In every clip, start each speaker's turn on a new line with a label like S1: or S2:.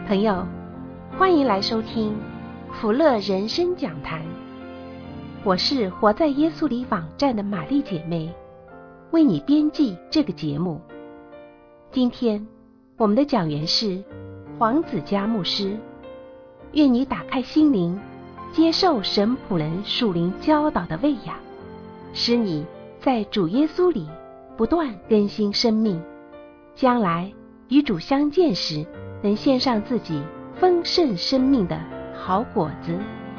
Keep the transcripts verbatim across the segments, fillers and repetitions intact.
S1: 朋友，欢迎来收听福乐人生讲坛。我是活在耶稣里网站的玛丽姐妹，为你编辑这个节目。今天我们的讲员是黄子佳牧师，愿你打开心灵，接受神仆人属灵教导的喂养，使你在主耶稣里不断更新生命，将来与主相见时，能献上自己丰盛生命的好果子。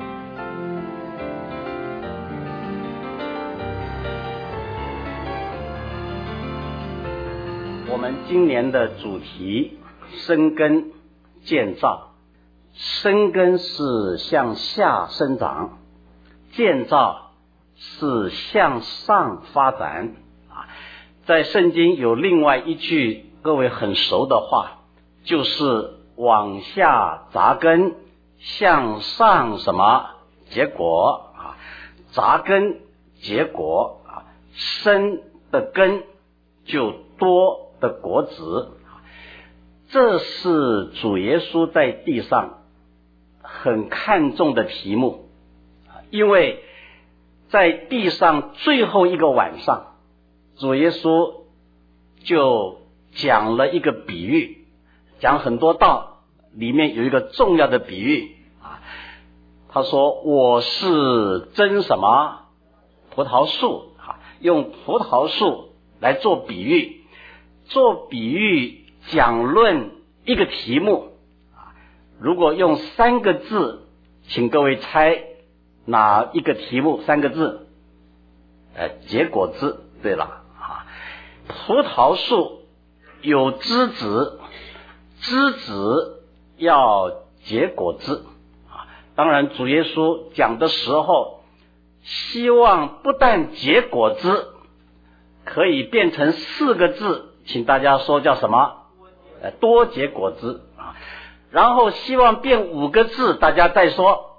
S2: 我们今年的主题生根建造，生根是向下生长，建造是向上发展啊。在圣经有另外一句各位很熟的话，就是往下扎根，向上什么结果啊？扎根结果啊，生的根就多的果子。这是主耶稣在地上很看重的题目，因为在地上最后一个晚上，主耶稣就讲了一个比喻，讲很多道，里面有一个重要的比喻啊。他说我是真什么葡萄树啊，用葡萄树来做比喻，做比喻讲论一个题目啊。如果用三个字，请各位猜哪一个题目？三个字，呃，结果子。对了啊，葡萄树有枝子，枝子要结果子啊。当然主耶稣讲的时候，希望不但结果子，可以变成四个字，请大家说叫什么？呃，多结果子啊。然后希望变五个字，大家再说。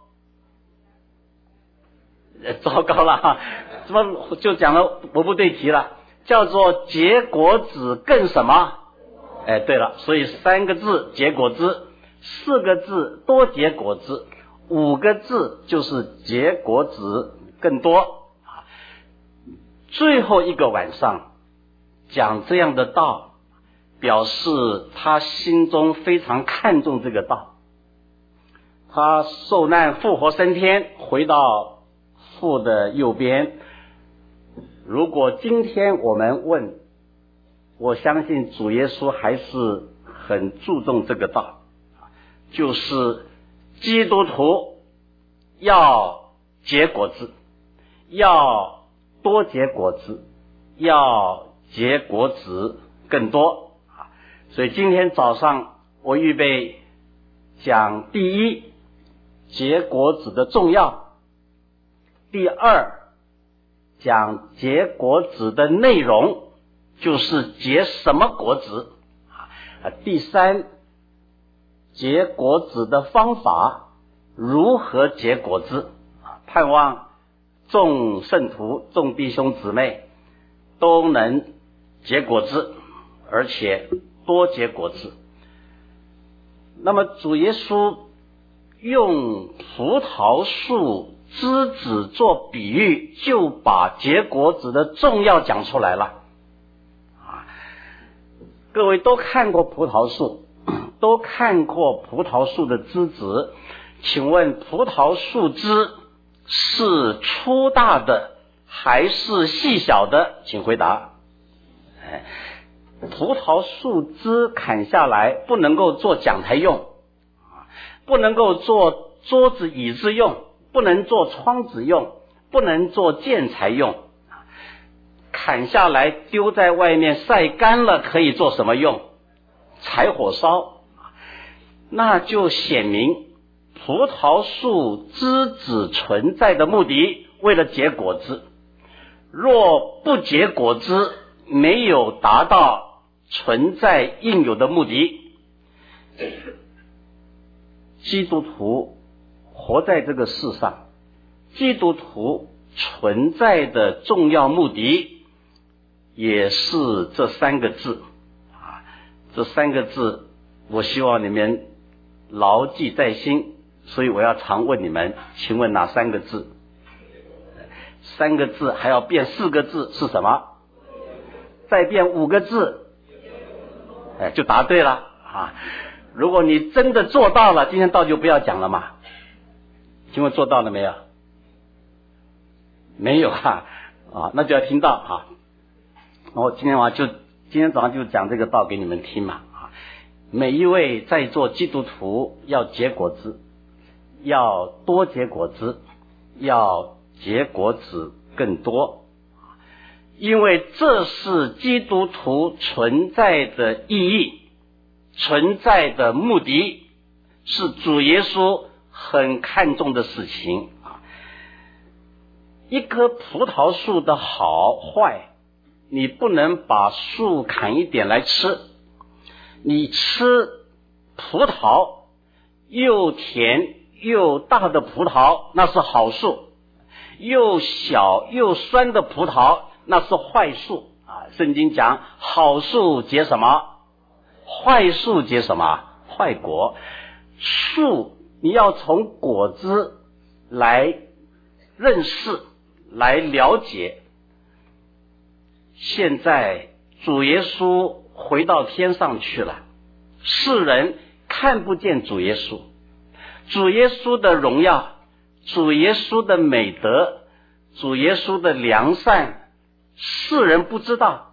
S2: 呃，糟糕了哈，怎么就讲了我不对题了？叫做结果子更什么？哎，对了，所以三个字结果子，四个字多结果子，五个字就是结果子更多。最后一个晚上讲这样的道，表示他心中非常看重这个道。他受难复活升天，回到父的右边。如果今天我们问，我相信主耶稣还是很注重这个道，就是基督徒要结果子，要多结果子，要结果子更多。所以今天早上我预备讲第一，结果子的重要；第二，讲结果子的内容，就是结什么果子啊？第三，结果子的方法，如何结果子啊？盼望众圣徒、众弟兄姊妹都能结果子，而且多结果子。那么主耶稣用葡萄树枝子做比喻，就把结果子的重要讲出来了。各位都看过葡萄树，都看过葡萄树的枝子，请问葡萄树枝是粗大的还是细小的？请回答。哎，葡萄树枝砍下来不能够做讲台用，不能够做桌子椅子用，不能做窗子用，不能做建材用。砍下来丢在外面晒干了，可以做什么用？柴火烧。那就显明葡萄树枝子存在的目的，为了结果子。若不结果子，没有达到存在应有的目的。基督徒活在这个世上，基督徒存在的重要目的也是这三个字啊，这三个字我希望你们牢记在心。所以我要常问你们，请问哪三个字？三个字还要变四个字是什么？再变五个字，哎，就答对了啊！如果你真的做到了，今天道就不要讲了嘛。请问做到了没有？没有啊，啊，那就要听到啊。我今天晚上就今天早上就讲这个道给你们听嘛啊。每一位在座基督徒要结果子，要多结果子，要结果子更多，因为这是基督徒存在的意义，存在的目的，是主耶稣很看重的事情啊。一棵葡萄树的好坏，你不能把树砍一点来吃。你吃葡萄，又甜又大的葡萄，那是好树；又小又酸的葡萄，那是坏树啊。圣经讲好树结什么？坏树结什么？坏果。树你要从果子来认识，来了解。现在主耶稣回到天上去了，世人看不见主耶稣，主耶稣的荣耀，主耶稣的美德，主耶稣的良善，世人不知道。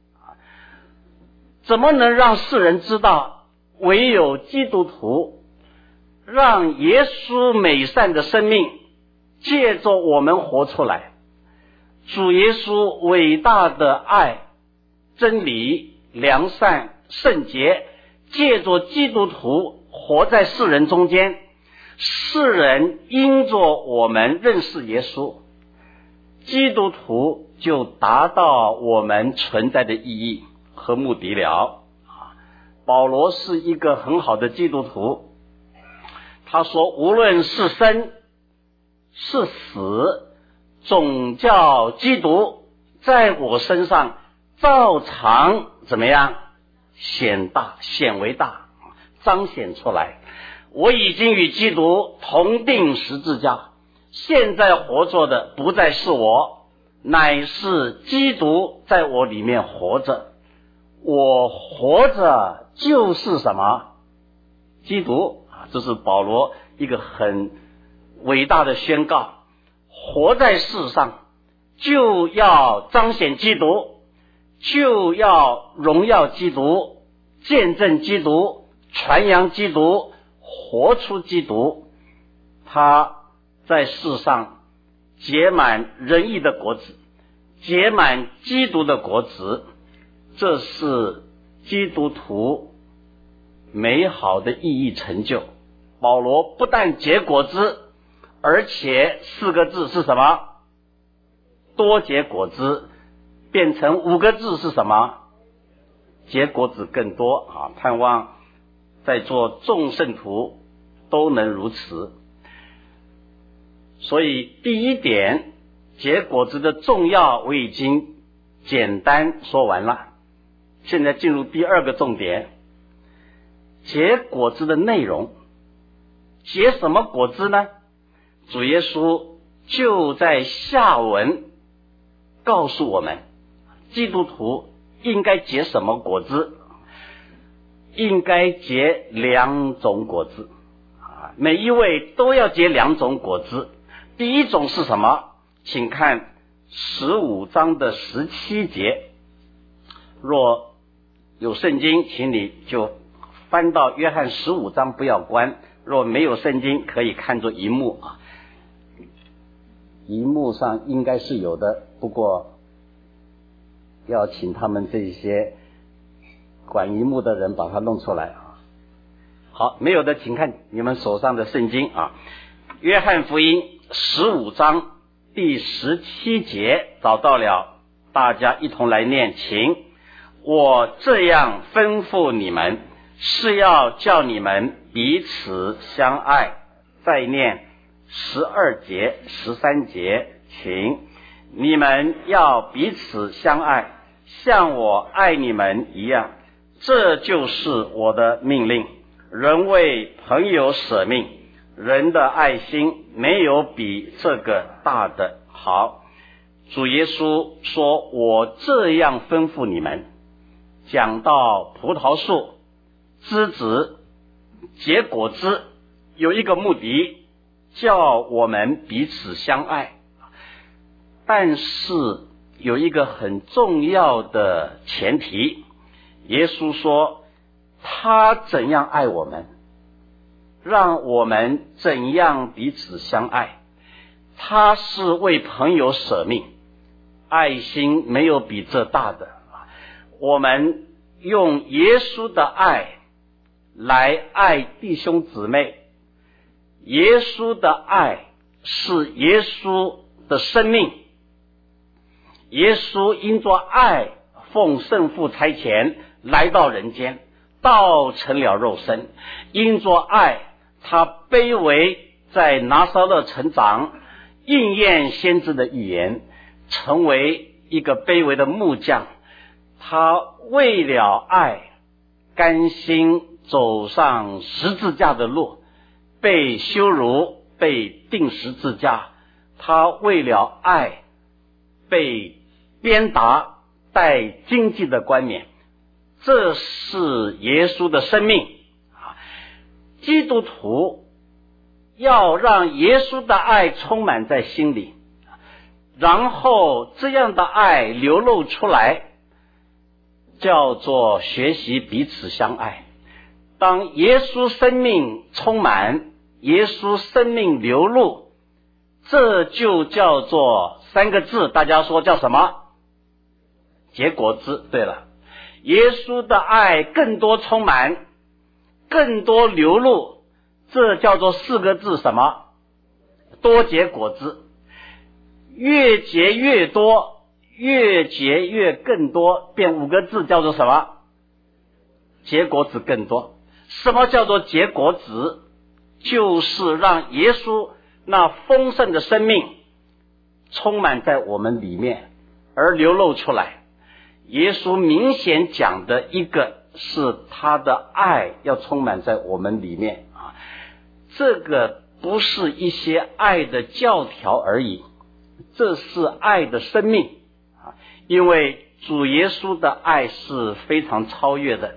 S2: 怎么能让世人知道？唯有基督徒让耶稣美善的生命借着我们活出来。主耶稣伟大的爱、真理、良善、圣洁，借着基督徒活在世人中间，世人因着我们认识耶稣，基督徒就达到我们存在的意义和目的了。保罗是一个很好的基督徒，他说无论是生是死，总叫基督在我身上照常怎么样显大，显为大，彰显出来。我已经与基督同定十字架，现在活着的不再是我，乃是基督在我里面活着。我活着就是什么？基督啊，这是保罗一个很伟大的宣告。活在世上就要彰显基督，就要荣耀基督，见证基督，传扬基督，活出基督。他在世上结满仁义的果子，结满基督的果子，这是基督徒美好的意义成就。保罗不但结果子，而且四个字是什么？多结果子，变成五个字是什么？结果子更多啊！盼望在座众圣徒都能如此。所以第一点，结果子的重要我已经简单说完了。现在进入第二个重点，结果子的内容。结什么果子呢？主耶稣就在下文告诉我们，基督徒应该结什么果子？应该结两种果子啊！每一位都要结两种果子。第一种是什么？请看十五章的十七节。若有圣经，请你就翻到约翰十五章，不要关。若没有圣经，可以看作荧幕啊。荧幕上应该是有的，不过要请他们这些管荧幕的人把它弄出来啊。好，没有的请看你们手上的圣经啊。约翰福音十五章第十七节找到了，大家一同来念，请。我这样吩咐你们，是要叫你们彼此相爱。再念十二节、十三节，请你们要彼此相爱，像我爱你们一样，这就是我的命令。 人为朋友舍命，人的爱心没有比这个大的好。主耶稣说，我这样吩咐你们。讲到葡萄树枝子结果子，有一个目的，叫我们彼此相爱。但是有一个很重要的前提，耶稣说他怎样爱我们，让我们怎样彼此相爱。他是为朋友舍命，爱心没有比这大的。我们用耶稣的爱来爱弟兄姊妹，耶稣的爱是耶稣的生命，耶稣因着爱奉圣父差遣来到人间，道成了肉身，因着爱他卑微在拿撒勒成长，应验先知的预言，成为一个卑微的木匠。他为了爱甘心走上十字架的路，被羞辱，被钉十字架。他为了爱被鞭打，戴荆棘的冠冕。这是耶稣的生命。基督徒要让耶稣的爱充满在心里，然后这样的爱流露出来，叫做学习彼此相爱。当耶稣生命充满，耶稣生命流露，这就叫做三个字，大家说叫什么？结果子。对了，耶稣的爱更多充满，更多流露，这叫做四个字，什么？多结果子。越结越多，越结越更多，变五个字，叫做什么？结果子更多。什么叫做结果子？就是让耶稣那丰盛的生命充满在我们里面，而流露出来。耶稣明显讲的一个是他的爱要充满在我们里面啊，这个不是一些爱的教条而已，这是爱的生命啊，因为主耶稣的爱是非常超越的。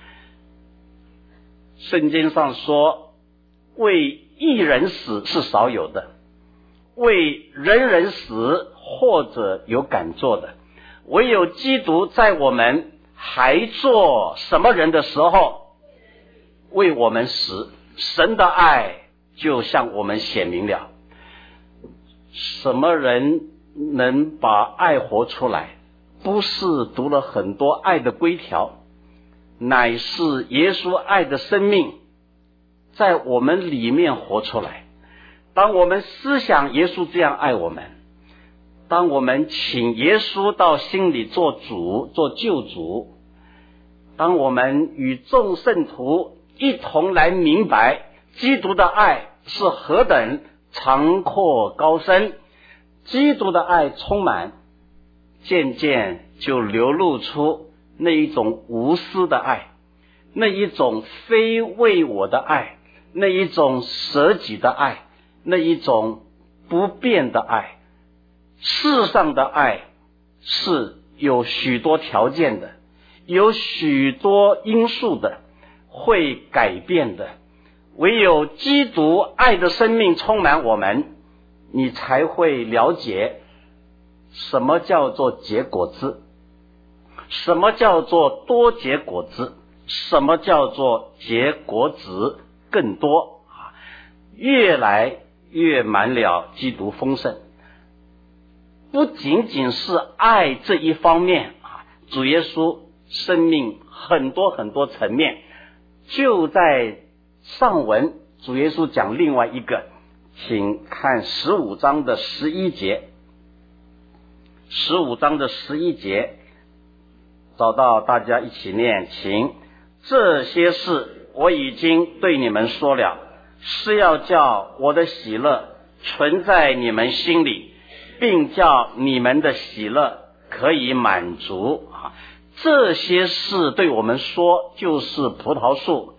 S2: 圣经上说，为一人死是少有的，为人人死或者有敢做的，唯有基督在我们还做什么人的时候为我们死，神的爱就向我们显明了。什么人能把爱活出来？不是读了很多爱的规条，乃是耶稣爱的生命在我们里面活出来。当我们思想耶稣这样爱我们，当我们请耶稣到心里做主做救主，当我们与众圣徒一同来明白基督的爱是何等长阔高深，基督的爱充满，渐渐就流露出那一种无私的爱，那一种非为我的爱，那一种舍己的爱，那一种不变的爱。世上的爱是有许多条件的，有许多因素的，会改变的。唯有基督爱的生命充满我们，你才会了解什么叫做结果子，什么叫做多结果子，什么叫做结果子更多，越来越满了基督丰盛。不仅仅是爱这一方面，主耶稣生命很多很多层面。就在上文主耶稣讲另外一个，请看十五章的十一节。十五章的十一节，找到大家一起念，请。这些事我已经对你们说了，是要叫我的喜乐存在你们心里，并叫你们的喜乐可以满足。这些事对我们说，就是葡萄树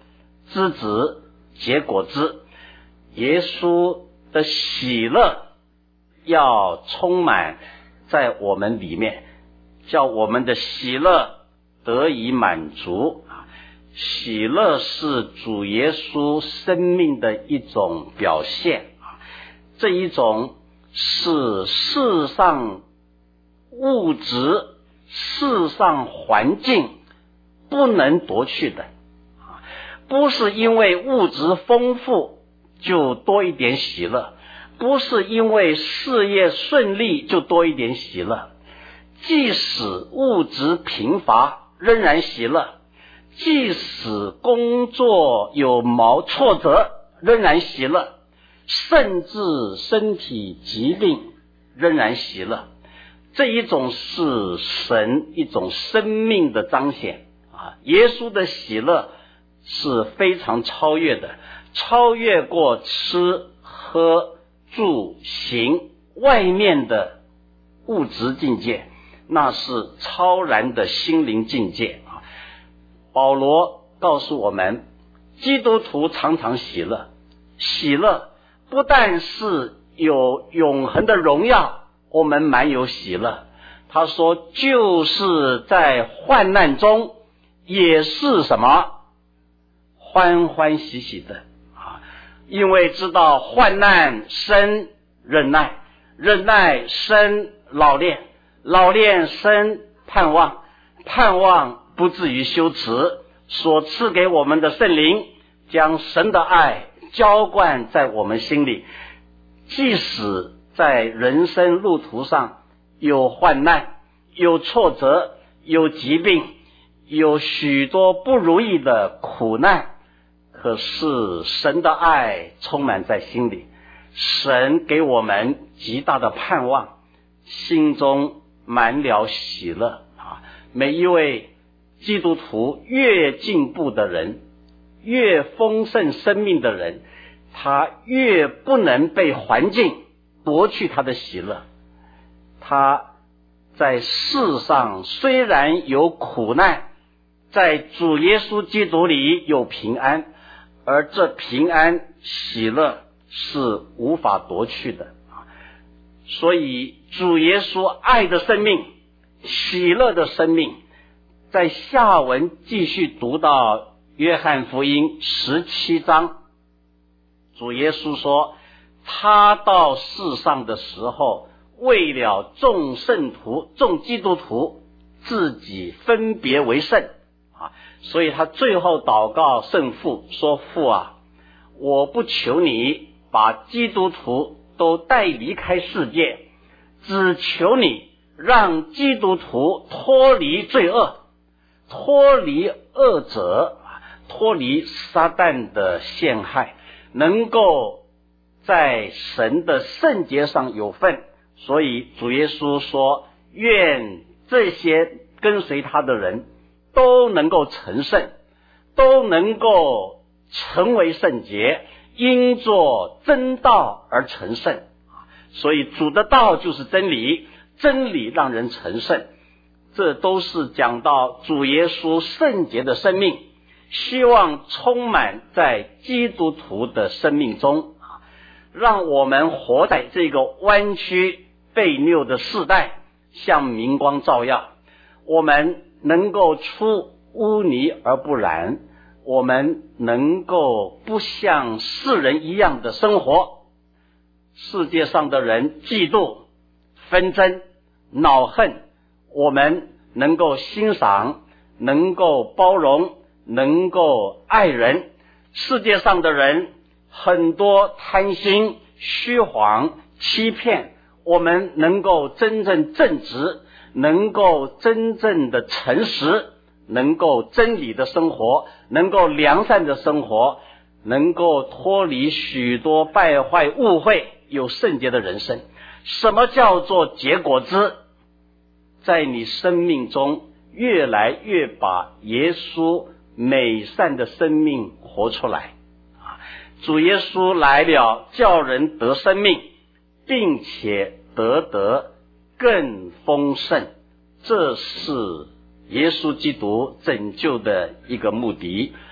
S2: 枝子结果子。耶稣的喜乐要充满在我们里面，叫我们的喜乐得以满足。喜乐是主耶稣生命的一种表现，这一种是世上物质、世上环境不能夺去的。不是因为物质丰富就多一点喜乐，不是因为事业顺利就多一点喜乐，即使物质贫乏仍然喜乐，即使工作有毛挫折仍然喜乐，甚至身体疾病仍然喜乐。这一种是神一种生命的彰显啊！耶稣的喜乐是非常超越的，超越过吃喝住行外面的物质境界，那是超然的心灵境界啊！保罗告诉我们，基督徒常常喜乐，喜乐不但是有永恒的荣耀，我们满有喜乐。他说就是在患难中也是什么？欢欢喜喜的啊！因为知道患难生忍耐，忍耐生老练，老练生盼望，盼望不至于羞耻。所赐给我们的圣灵将神的爱浇灌在我们心里，即使在人生路途上有患难，有挫折，有疾病，有许多不如意的苦难，可是神的爱充满在心里，神给我们极大的盼望，心中满了喜乐啊！每一位基督徒越进步的人，越丰盛生命的人，他越不能被环境夺去他的喜乐。他在世上虽然有苦难，在主耶稣基督里有平安，而这平安喜乐是无法夺去的。所以主耶稣爱的生命，喜乐的生命，在下文继续读到约翰福音十七章，主耶稣说，他到世上的时候，为了众圣徒、众基督徒自己分别为圣啊，所以他最后祷告圣父说，父啊，我不求你把基督徒都带离开世界，只求你让基督徒脱离罪恶，脱离恶者，脱离撒旦的陷害，能够在神的圣洁上有份。所以主耶稣说，愿这些跟随他的人都能够成圣，都能够成为圣洁，因作真道而成圣。所以主的道就是真理，真理让人成圣。这都是讲到主耶稣圣洁的生命，希望充满在基督徒的生命中，让我们活在这个弯曲悖谬的世代，像明光照耀，我们能够出污泥而不染，我们能够不像世人一样的生活。世界上的人嫉妒、纷争、恼恨，我们能够欣赏，能够包容，能够爱人。世界上的人很多贪心、虚谎、欺骗，我们能够真正正直，能够真正的诚实，能够真理的生活，能够良善的生活，能够脱离许多败坏误会，有圣洁的人生。什么叫做结果子？在你生命中越来越把耶稣美善的生命活出来。主耶稣来了，叫人得生命，并且得得更丰盛，这是耶稣基督拯救的一个目的。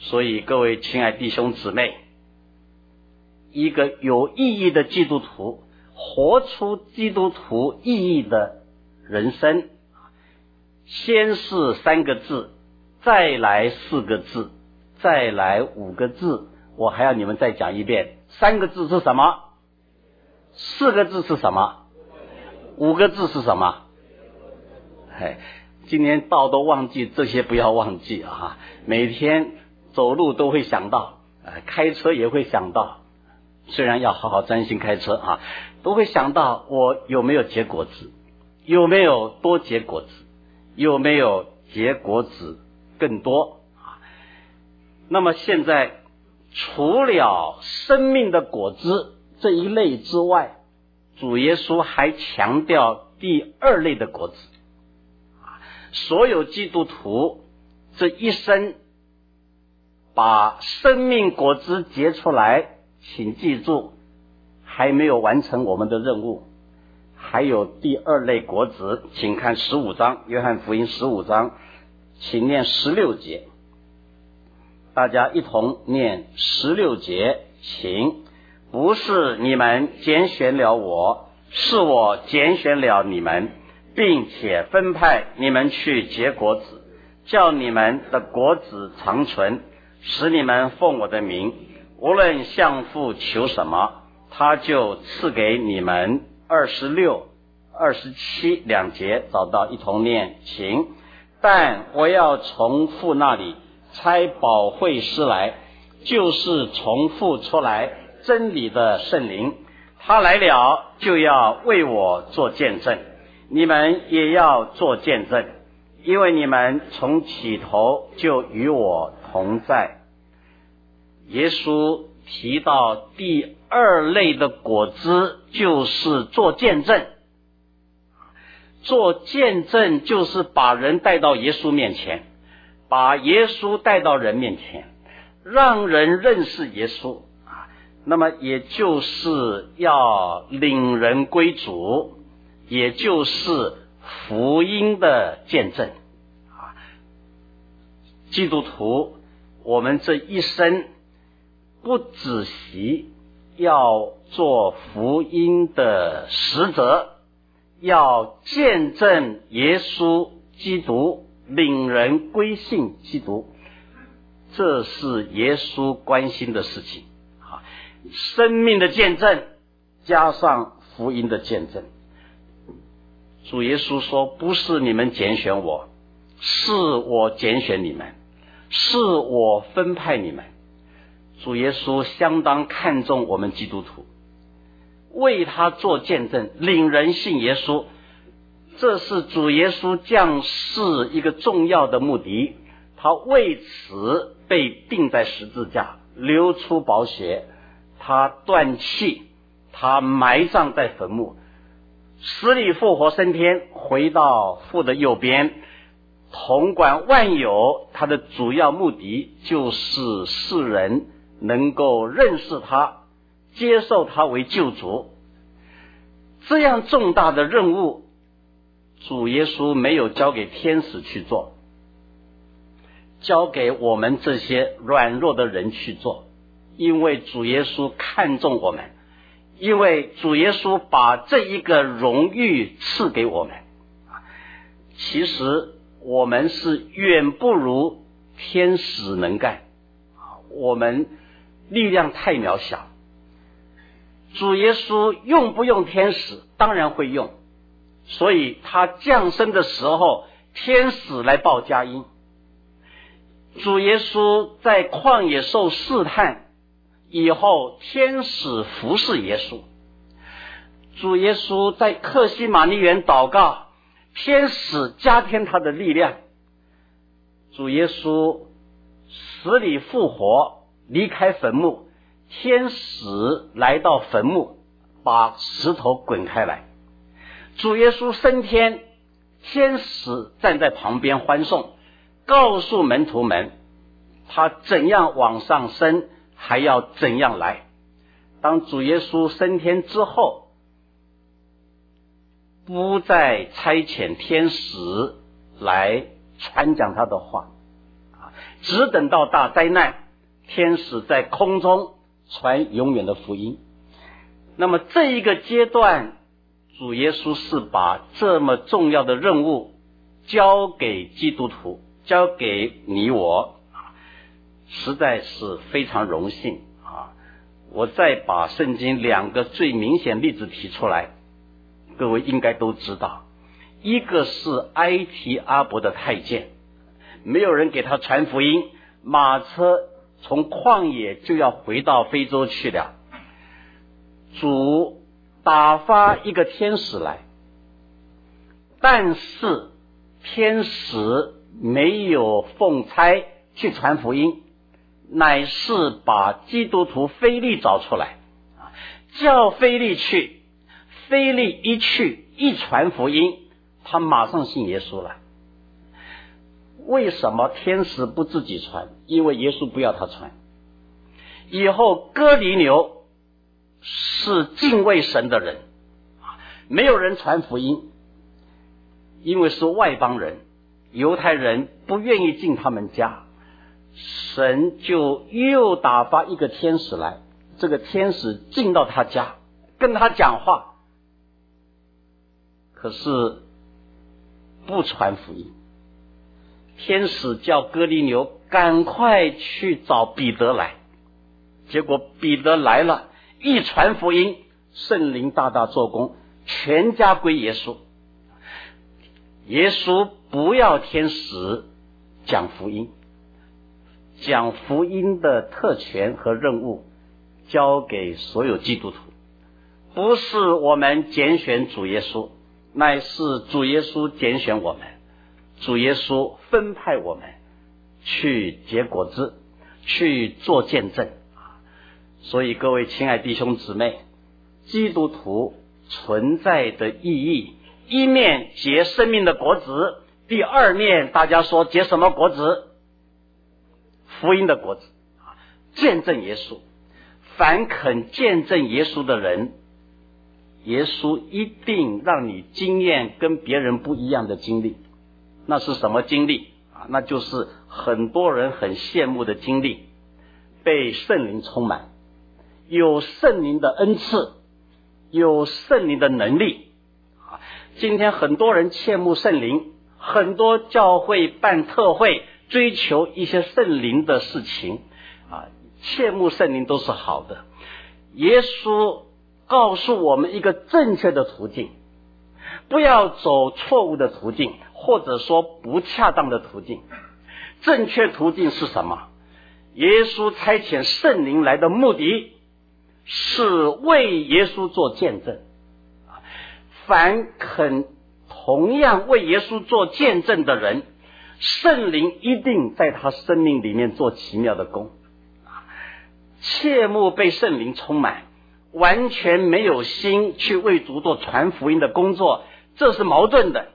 S2: 所以各位亲爱弟兄姊妹，一个有意义的基督徒，活出基督徒意义的人生，先是三个字，再来四个字，再来五个字，我还要你们再讲一遍。三个字是什么？四个字是什么？五个字是什么？哎，今年道都忘记，这些不要忘记啊！每天走路都会想到，呃，开车也会想到，虽然要好好专心开车啊，都会想到我有没有结果子，有没有多结果子，有没有结果子更多啊？那么现在除了生命的果子这一类之外，主耶稣还强调第二类的果子。所有基督徒这一生把生命果子结出来，请记住，还没有完成我们的任务，还有第二类果子。请看十五章，约翰福音十五章，请念十六节，大家一同念十六节。请，不是你们拣选了我，是我拣选了你们，并且分派你们去结果子，叫你们的果子长存，使你们奉我的名，无论向父求什么，他就赐给你们。二十六、二十七两节找到，一同念。请，但我要从父那里差保惠师来，就是从父出来真理的圣灵，他来了就要为我做见证，你们也要做见证，因为你们从起头就与我同在。耶稣提到第二类的果子，就是做见证。做见证就是把人带到耶稣面前，把耶稣带到人面前，让人认识耶稣，那么也就是要领人归主，也就是福音的见证。基督徒，我们这一生不止息要做福音的使者，要见证耶稣基督，领人归信基督，这是耶稣关心的事情。生命的见证加上福音的见证。主耶稣说，不是你们拣选我，是我拣选你们，是我分派你们。主耶稣相当看重我们基督徒，为他做见证，领人信耶稣，这是主耶稣降世一个重要的目的。他为此被钉在十字架，流出宝血，他断气，他埋葬在坟墓，死里复活升天，回到父的右边，统管万有。他的主要目的就是世人能够认识他，接受他为救主。这样重大的任务，主耶稣没有交给天使去做，交给我们这些软弱的人去做。因为主耶稣看重我们，因为主耶稣把这一个荣誉赐给我们。其实我们是远不如天使能干，我们力量太渺小。主耶稣用不用天使？当然会用，所以他降生的时候，天使来报佳音。主耶稣在旷野受试探以后，天使服侍耶稣。主耶稣在客西马尼园祷告，天使加添他的力量。主耶稣死里复活，离开坟墓，天使来到坟墓，把石头滚开来。主耶稣升天，天使站在旁边欢送，告诉门徒们他怎样往上升，还要怎样来。当主耶稣升天之后，不再差遣天使来传讲他的话， 只等到大灾难，天使在空中传永远的福音。那么这一个阶段，主耶稣是把这么重要的任务交给基督徒，交给你我，实在是非常荣幸啊！我再把圣经两个最明显例子提出来，各位应该都知道。一个是埃提阿伯的太监，没有人给他传福音，马车从旷野就要回到非洲去了。主打发一个天使来，但是天使没有奉差去传福音，乃是把基督徒腓利找出来，叫腓利去。腓利一去一传福音，他马上信耶稣了。为什么天使不自己传？因为耶稣不要他传。以后哥尼流是敬畏神的人，没有人传福音，因为是外邦人，犹太人不愿意进他们家，神就又打发一个天使来，这个天使进到他家跟他讲话，可是不传福音。天使叫哥尼流赶快去找彼得来，结果彼得来了，一传福音，圣灵大大做工，全家归耶稣。耶稣不要天使讲福音，讲福音的特权和任务交给所有基督徒，不是我们拣选主耶稣，乃是主耶稣拣选我们，主耶稣分派我们去结果子，去做见证。所以各位亲爱弟兄姊妹，基督徒存在的意义，一面结生命的果子，第二面大家说结什么果子？福音的果子，见证耶稣。凡肯见证耶稣的人，耶稣一定让你经验跟别人不一样的经历。那是什么经历？那就是很多人很羡慕的经历，被圣灵充满，有圣灵的恩赐，有圣灵的能力。今天很多人羡慕圣灵，很多教会办特会，追求一些圣灵的事情啊，羡慕圣灵都是好的。耶稣告诉我们一个正确的途径，不要走错误的途径，或者说不恰当的途径。正确途径是什么？耶稣差遣圣灵来的目的是为耶稣做见证。凡肯同样为耶稣做见证的人，圣灵一定在他生命里面做奇妙的工。切莫被圣灵充满，完全没有心去为主做传福音的工作，这是矛盾的。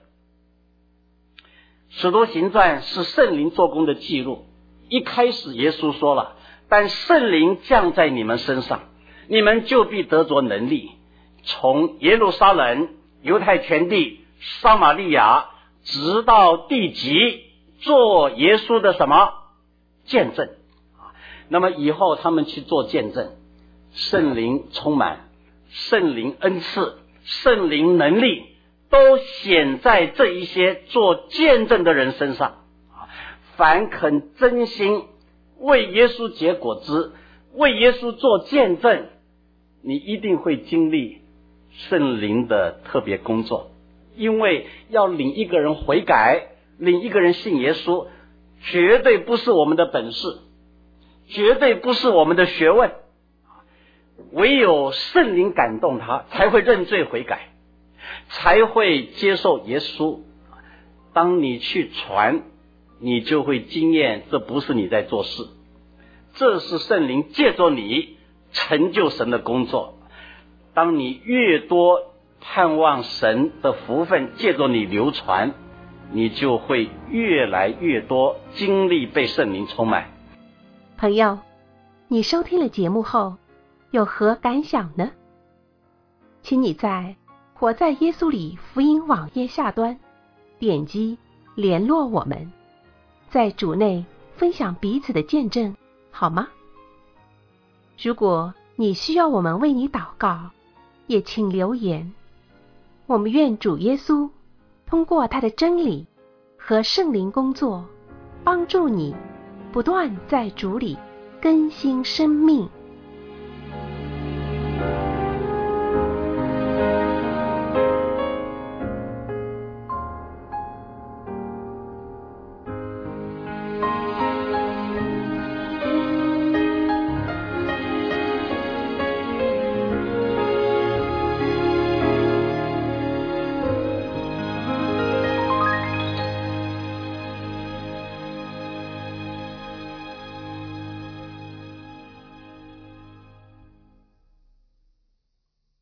S2: 使徒行传是圣灵做工的记录，一开始耶稣说了，但圣灵降在你们身上，你们就必得着能力，从耶路撒冷、犹太全地、撒玛利亚直到地极，做耶稣的什么见证。那么以后他们去做见证，圣灵充满，圣灵恩赐，圣灵能力都显在这一些做见证的人身上。凡肯真心为耶稣结果子，为耶稣做见证，你一定会经历圣灵的特别工作。因为要领一个人悔改，领一个人信耶稣，绝对不是我们的本事，绝对不是我们的学问，唯有圣灵感动他，才会认罪悔改，才会接受耶稣。当你去传，你就会经验这不是你在做事，这是圣灵借着你成就神的工作。当你越多盼望神的福分借着你流传，你就会越来越多经历被圣灵充满。
S1: 朋友，你收听了节目后有何感想呢？请你在活在耶稣里福音网页下端点击联络我们，在主内分享彼此的见证，好吗？如果你需要我们为你祷告，也请留言。我们愿主耶稣通过他的真理和圣灵工作，帮助你不断在主里更新生命。